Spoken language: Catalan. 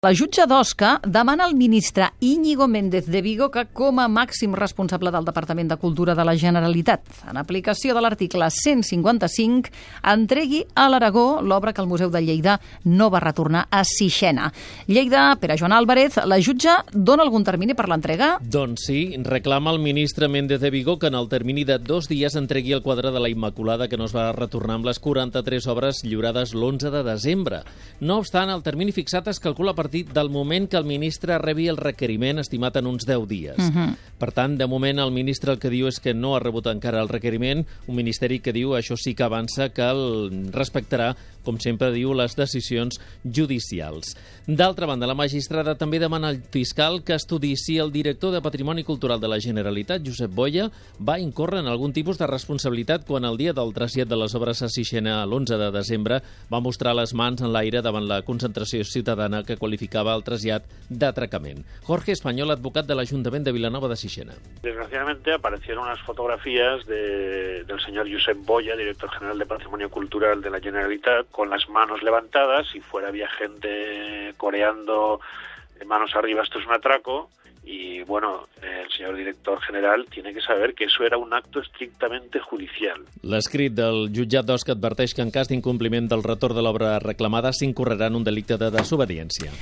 La jutge d'Osca demana al ministre Íñigo Méndez de Vigo que, com a màxim responsable del Departament de Cultura de la Generalitat, en aplicació de l'article 155, entregui a l'Aragó l'obra que el Museu de Lleida no va retornar a Sixena. Lleida, Pere Joan Álvarez, la jutge dona algun termini per l'entrega? Doncs sí, reclama al ministre Méndez de Vigo que en el termini de 2 dies entregui el quadre de la Immaculada que no es va retornar amb les 43 obres lliurades l'11 de desembre. No obstant, el termini fixat es calcula a partir del moment que el ministre rebi el requeriment, estimat en uns 10 dies. Per tant, de moment, el ministre el que diu és que no ha rebut encara el requeriment, un ministeri que diu, això sí que avança, que el respectarà, com sempre diu, les decisions judicials. D'altra banda, la magistrada també demana al fiscal que estudiï si el director de Patrimoni Cultural de la Generalitat, Josep Boya, va incórrer en algun tipus de responsabilitat quan el dia del trasllat de les obres a Sixena l'11 de desembre va mostrar les mans en l'aire davant la concentració ciutadana que qualificava el trasllat d'atracament. Jorge Español, advocat de l'Ajuntament de Vilanova de Sixena. Desgraciadamente aparecieron unas fotografías del señor Josep Boya, director general de Patrimonio Cultural de la Generalitat, con las manos levantadas y fuera había gente coreando de manos arriba, esto es un atraco. Y bueno, el señor director general tiene que saber que eso era un acto estrictamente judicial. L'escrit del jutjat d'Osca adverteix que en cas d'incompliment del retorn de l'obra reclamada s'incorrerà en un delicte de desobediència.